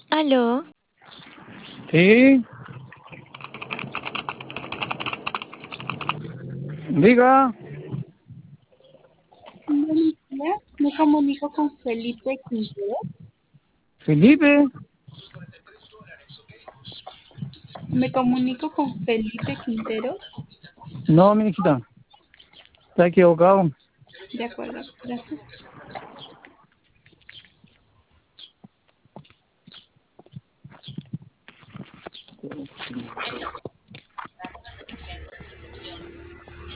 Aló, Sí, diga, Buenos días, me comunico con Felipe Quintero. Felipe. Me comunico con Felipe Quintero. No, mi hijita, está equivocado. De acuerdo, gracias.